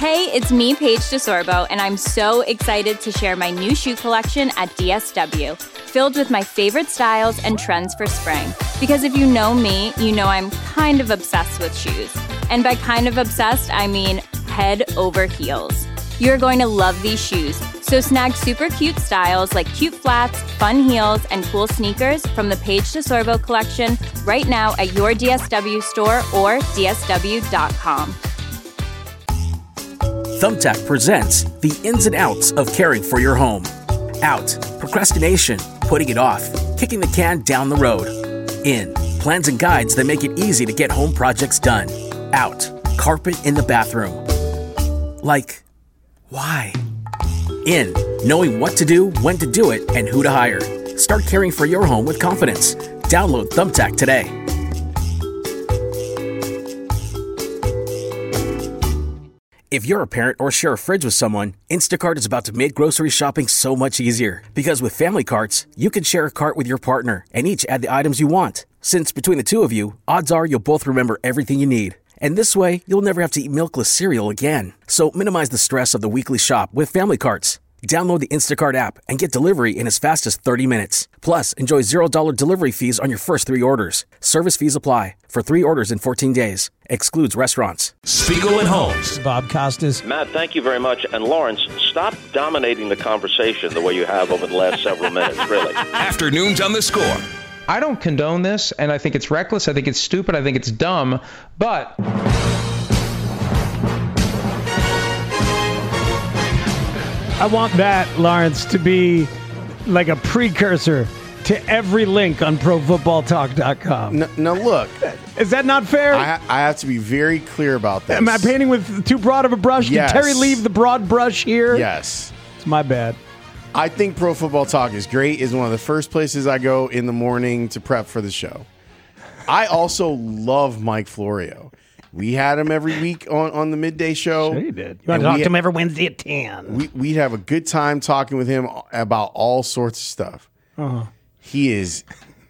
Hey, it's me, Paige DeSorbo, and I'm so excited to share my new shoe collection at DSW, filled with my favorite styles and trends for spring. Because if you know me, you know I'm kind of obsessed with shoes. And by kind of obsessed, I mean head over heels. You're going to love these shoes, so snag super cute styles like cute flats, fun heels, and cool sneakers from the Paige DeSorbo collection right now at your DSW store or dsw.com. Thumbtack presents the ins and outs of caring for your home. Out, procrastination, putting it off, kicking the can down the road. In, plans and guides that make it easy to get home projects done. Out, carpet in the bathroom. Like, why? In, knowing what to do, when to do it, and who to hire. Start caring for your home with confidence. Download Thumbtack today. If you're a parent or share a fridge with someone, Instacart is about to make grocery shopping so much easier. Because with family carts, you can share a cart with your partner and each add the items you want. Since between the two of you, odds are you'll both remember everything you need. And this way, you'll never have to eat milkless cereal again. So minimize the stress of the weekly shop with family carts. Download the Instacart app and get delivery in as fast as 30 minutes. Plus, enjoy $0 delivery fees on your first 3 orders. Service fees apply for 3 orders in 14 days. Excludes restaurants. Spiegel and Holmes. Bob Costas. Matt, thank you very much. And Lawrence, stop dominating the conversation the way you have over the last several minutes, really. Afternoons on The Score. I don't condone this, and I think it's reckless. I think it's stupid. I think it's dumb. But I want that, Lawrence, to be like a precursor to every link on ProFootballTalk.com. Now look. Is that not fair? I have to be very clear about this. Am I painting with too broad of a brush? Yes. Did Terry leave the broad brush here? Yes. It's my bad. I think Pro Football Talk is great. It's one of the first places I go in the morning to prep for the show. I also love Mike Florio. We had him every week on the midday show. Sure you did. You want to talk to him every Wednesday at 10. We'd have a good time talking with him about all sorts of stuff. Uh-huh. He is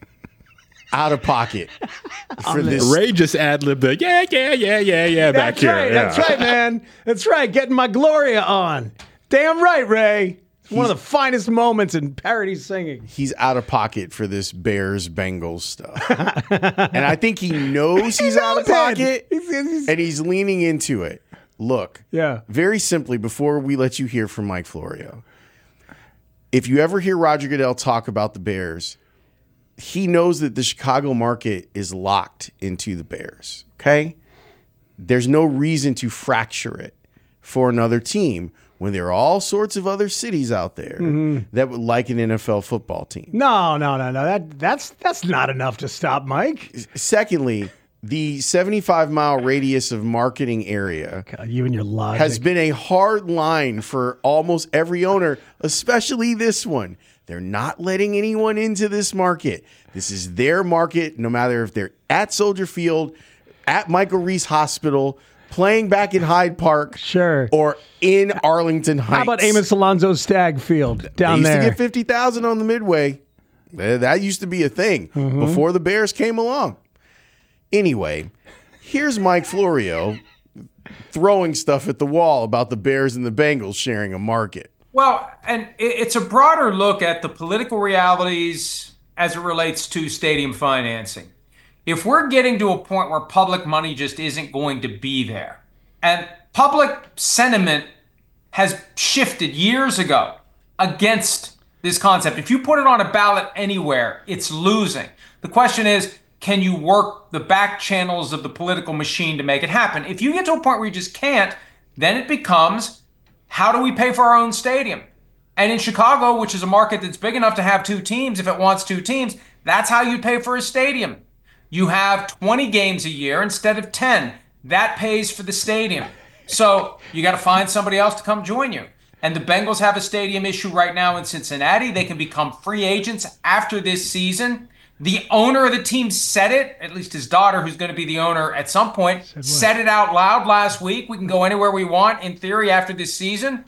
out of pocket for this. Ray just ad-libbed the yeah back here. Right, Yeah. That's right, man. That's right. Getting my Gloria on. Damn right, Ray. It's one of the finest moments in parody singing. He's out of pocket for this Bears-Bengals stuff. And I think he knows he's out of pocket, and he's leaning into it. Look, very simply, before we let you hear from Mike Florio, if you ever hear Roger Goodell talk about the Bears, he knows that the Chicago market is locked into the Bears, okay? There's no reason to fracture it for another team when there are all sorts of other cities out there that would like an NFL football team. No. That's not enough to stop Mike. Secondly, the 75-mile radius of marketing area God, you and your logic. has been a hard line for almost every owner, especially this one. They're not letting anyone into this market. This is their market, no matter if they're at Soldier Field, at Michael Reese Hospital, playing back in Hyde Park, or in Arlington Heights. How about Amos Alonzo Stagg Field down there? there? Used to get 50,000 on the Midway. That used to be a thing before the Bears came along. Anyway, here's Mike Florio throwing stuff at the wall about the Bears and the Bengals sharing a market. Well, and it's a broader look at the political realities as it relates to stadium financing. If we're getting to a point where public money just isn't going to be there, and public sentiment has shifted years ago against this concept. If you put it on a ballot anywhere, it's losing. The question is, can you work the back channels of the political machine to make it happen? If you get to a point where you just can't, then it becomes, how do we pay for our own stadium? And in Chicago, which is a market that's big enough to have 2 teams, if it wants 2 teams, that's how you pay for a stadium. You have 20 games a year instead of 10. That pays for the stadium. So you got to find somebody else to come join you. And the Bengals have a stadium issue right now in Cincinnati. They can become free agents after this season. The owner of the team said it, at least his daughter, who's going to be the owner at some point, said it out loud last week. We can go anywhere we want, in theory, after this season.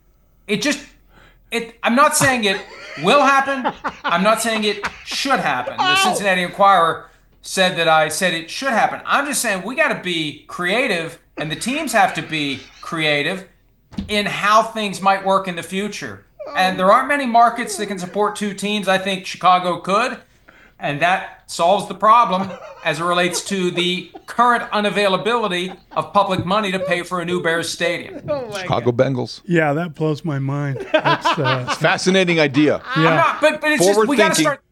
I'm not saying it will happen. I'm not saying it should happen. The Cincinnati Enquirer said that I said it should happen. I'm just saying we got to be creative, and the teams have to be creative. creative in how things might work in the future. And there aren't many markets that can support two teams. I think Chicago could. And that solves the problem as it relates to the current unavailability of public money to pay for a new Bears stadium. Chicago Bengals. Yeah, that blows my mind. That's It's a fascinating idea. Yeah. But it's just, we got to start.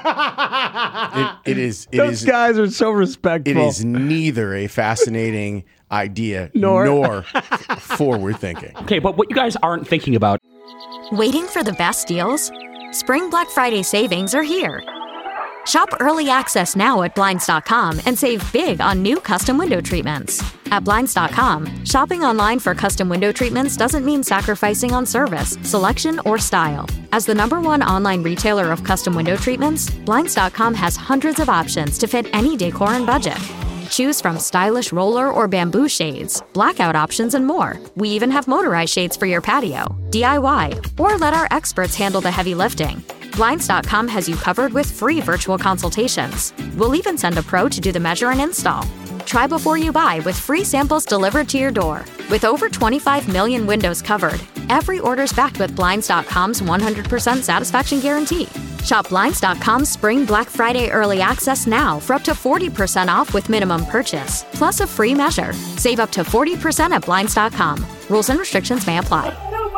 Those guys are so respectful. It is neither a fascinating idea nor forward thinking. Okay, but what you guys aren't thinking about. Waiting for the best deals? Spring Black Friday savings are here. Shop early access now at Blinds.com and save big on new custom window treatments. At Blinds.com, shopping online for custom window treatments doesn't mean sacrificing on service, selection, or style. As the #1 online retailer of custom window treatments, Blinds.com has hundreds of options to fit any decor and budget. Choose from stylish roller or bamboo shades, blackout options, and more. We even have motorized shades for your patio, DIY, or let our experts handle the heavy lifting. Blinds.com has you covered with free virtual consultations. We'll even send a pro to do the measure and install. Try before you buy with free samples delivered to your door. With over 25 million windows covered, every order's backed with Blinds.com's 100% satisfaction guarantee. Shop Blinds.com's Spring Black Friday Early Access now for up to 40% off with minimum purchase, plus a free measure. Save up to 40% at Blinds.com. Rules and restrictions may apply.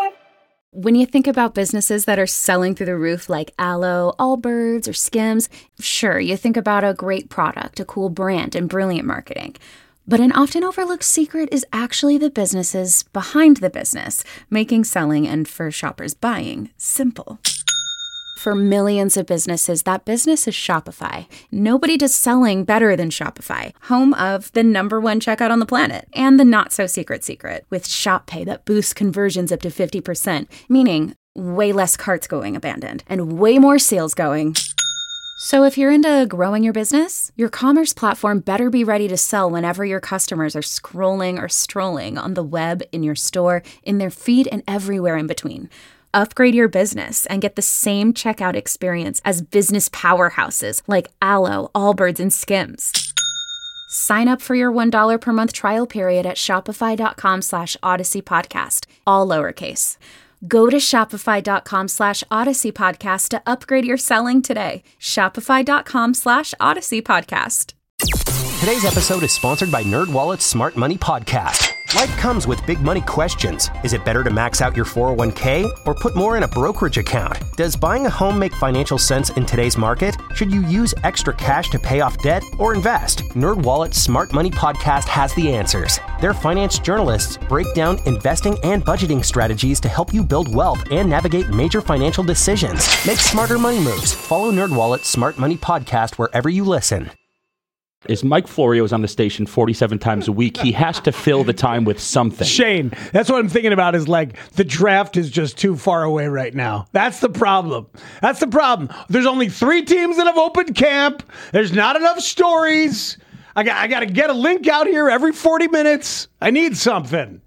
When you think about businesses that are selling through the roof like Aloe, Allbirds, or Skims, sure, you think about a great product, a cool brand, and brilliant marketing. But an often overlooked secret is actually the businesses behind the business, making selling and for shoppers buying simple. For millions of businesses, that business is Shopify. Nobody does selling better than Shopify, home of the #1 checkout on the planet, and the not-so-secret secret, with Shop Pay that boosts conversions up to 50%, meaning way less carts going abandoned, and way more sales going. So if you're into growing your business, your commerce platform better be ready to sell whenever your customers are scrolling or strolling on the web, in your store, in their feed, and everywhere in between. Upgrade your business and get the same checkout experience as business powerhouses like Aloe, Allbirds, and Skims. Sign up for your $1 per month trial period at shopify.com/Odyssey Podcast, all lowercase. Go to shopify.com/Odyssey Podcast to upgrade your selling today. Shopify.com/Odyssey Podcast. Today's episode is sponsored by NerdWallet's Smart Money Podcast. Life comes with big money questions. Is it better to max out your 401k or put more in a brokerage account? Does buying a home make financial sense in today's market? Should you use extra cash to pay off debt or invest? NerdWallet's Smart Money Podcast has the answers. Their finance journalists break down investing and budgeting strategies to help you build wealth and navigate major financial decisions. Make smarter money moves. Follow NerdWallet's Smart Money Podcast wherever you listen. Is Mike Florio is on the station 47 times a week. He has to fill the time with something. Shane, that's what I'm thinking about is like the draft is just too far away right now. That's the problem. That's the problem. There's only 3 teams that have opened camp. There's not enough stories. I got to get a link out here every 40 minutes. I need something.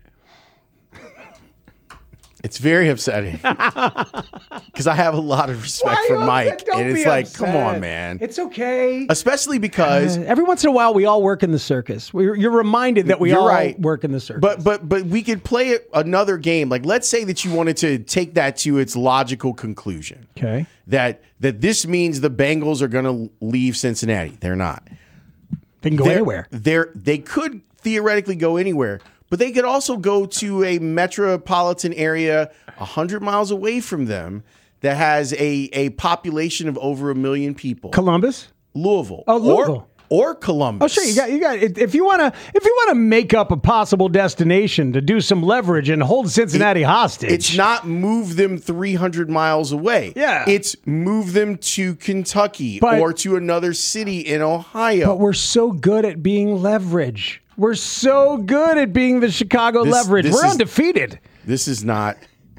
It's very upsetting because I have a lot of respect for Mike, and it's like, upset. Come on, man. It's okay. Especially because every once in a while we all work in the circus. You're reminded that we all work in the circus. But we could play another game. Like, let's say that you wanted to take that to its logical conclusion. Okay. That this means the Bengals are going to leave Cincinnati. They're not. They can go anywhere. They could theoretically go anywhere. But they could also go to a metropolitan area 100 miles away from them that has a population of over 1 million people. Columbus? Louisville. Oh, Louisville. Or Columbus. Oh, sure. You got. If you want to make up a possible destination to do some leverage and hold Cincinnati hostage, it's not move them 300 miles away. Yeah. It's move them to Kentucky or to another city in Ohio. But we're so good at being leverage. We're so good at being the Chicago leverage. We're undefeated. This is not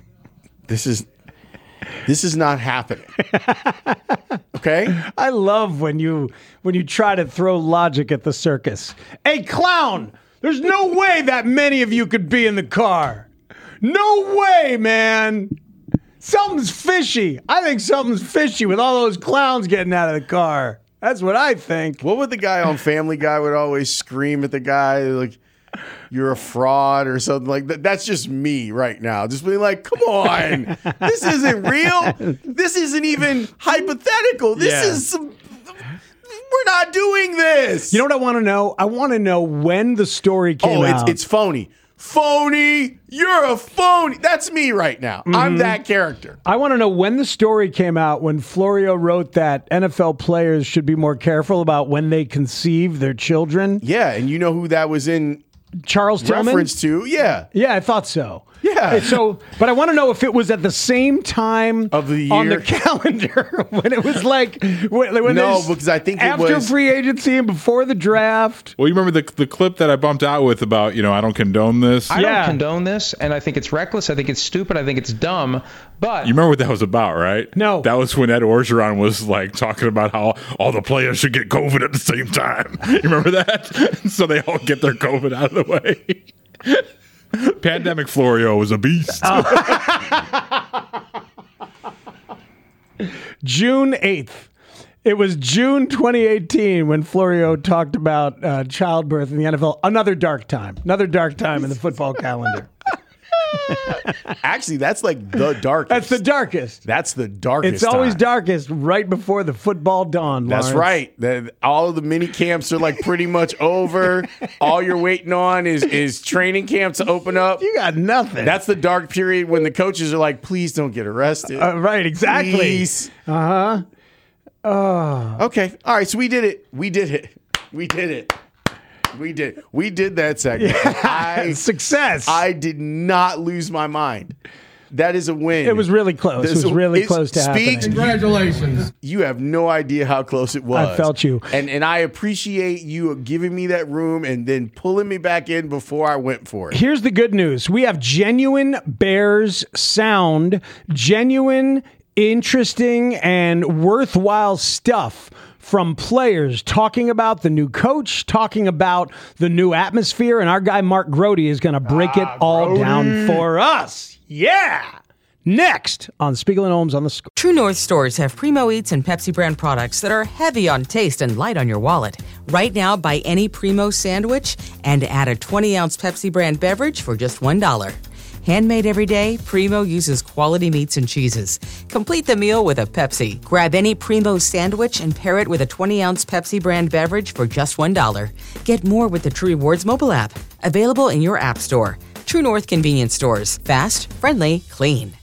happening. Okay? I love when you try to throw logic at the circus. Hey, clown! There's no way that many of you could be in the car. No way, man. Something's fishy. I think something's fishy with all those clowns getting out of the car. That's what I think. What would the guy on Family Guy would always scream at the guy? Like, you're a fraud or something like that. That's just me right now. Just being like, come on, this isn't real. This isn't even hypothetical. This is some. We're not doing this. You know what I want to know? I want to know when the story came out. It's phony. Phony. You're a phony. That's me right now. Mm-hmm. I'm that character. I want to know when the story came out when Florio wrote that NFL players should be more careful about when they conceive their children. Yeah, and you know who that was in Charles Tillman? Reference to? Yeah. Yeah, I thought so. Yeah. But I want to know if it was at the same time of the year on the calendar when it was like because I think after free agency and before the draft. Well, you remember the clip that I bumped out with about, I don't condone this. I don't condone this, and I think it's reckless. I think it's stupid. I think it's dumb. But you remember what that was about, right? No. That was when Ed Orgeron was like talking about how all the players should get COVID at the same time. You remember that? So they all get their COVID out of the way. Pandemic Florio was a beast. June 8th. It was June 2018 when Florio talked about childbirth in the NFL. Another dark time in the football calendar. Actually, that's like the darkest. That's the darkest. That's the darkest. It's always darkest right before the football dawn. That's right. All of the mini camps are like pretty much over. All you're waiting on is training camps to open up. You got nothing. That's the dark period when the coaches are like, please don't get arrested. Right, exactly. Please. Uh-huh. Okay. All right, so we did it. We did that segment. Yeah. Success. I did not lose my mind. That is a win. It was really close. It was really close to happening. Congratulations. You have no idea how close it was. I felt you. And I appreciate you giving me that room and then pulling me back in before I went for it. Here's the good news. We have genuine Bears sound, genuine, interesting, and worthwhile stuff from players talking about the new coach, talking about the new atmosphere, and our guy Mark Grody is going to break it all down for us. Yeah! Next on Spiegel and Holmes on the Score. True North stores have Primo Eats and Pepsi brand products that are heavy on taste and light on your wallet. Right now, buy any Primo sandwich and add a 20-ounce Pepsi brand beverage for just $1. Handmade every day, Primo uses quality meats and cheeses. Complete the meal with a Pepsi. Grab any Primo sandwich and pair it with a 20-ounce Pepsi brand beverage for just $1. Get more with the True Rewards mobile app. Available in your app store. True North convenience stores. Fast, friendly, clean.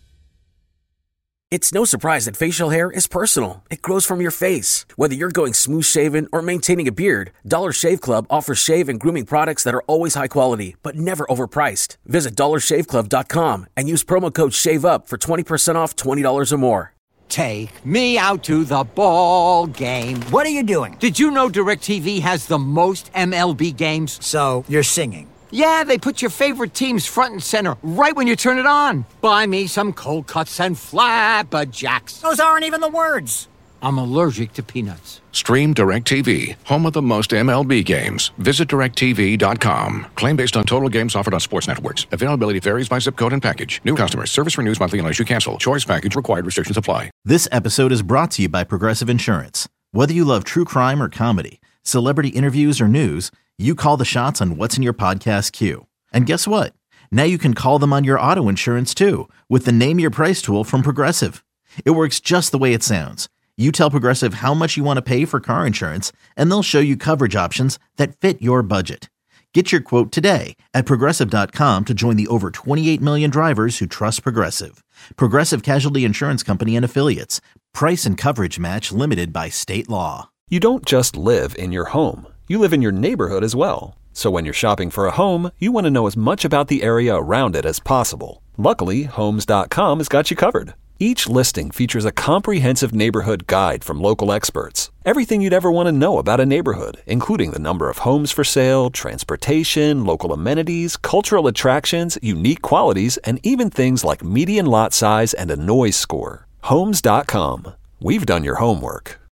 It's no surprise that facial hair is personal. It grows from your face. Whether you're going smooth shaven or maintaining a beard, Dollar Shave Club offers shave and grooming products that are always high quality, but never overpriced. Visit DollarShaveClub.com and use promo code SHAVEUP for 20% off $20 or more. Take me out to the ball game. What are you doing? Did you know DirecTV has the most MLB games? So, you're singing. Yeah, they put your favorite teams front and center right when you turn it on. Buy me some cold cuts and flapjacks. Those aren't even the words. I'm allergic to peanuts. Stream DirecTV, home of the most MLB games. Visit DirecTV.com. Claim based on total games offered on sports networks. Availability varies by zip code and package. New customers. Service renews monthly unless you cancel. Choice package required. Restrictions apply. This episode is brought to you by Progressive Insurance. Whether you love true crime or comedy, celebrity interviews or news, you call the shots on what's in your podcast queue. And guess what? Now you can call them on your auto insurance too with the Name Your Price tool from Progressive. It works just the way it sounds. You tell Progressive how much you want to pay for car insurance, and they'll show you coverage options that fit your budget. Get your quote today at Progressive.com to join the over 28 million drivers who trust Progressive. Progressive Casualty Insurance Company and Affiliates. Price and coverage match limited by state law. You don't just live in your home. You live in your neighborhood as well. So when you're shopping for a home, you want to know as much about the area around it as possible. Luckily, Homes.com has got you covered. Each listing features a comprehensive neighborhood guide from local experts. Everything you'd ever want to know about a neighborhood, including the number of homes for sale, transportation, local amenities, cultural attractions, unique qualities, and even things like median lot size and a noise score. Homes.com. We've done your homework.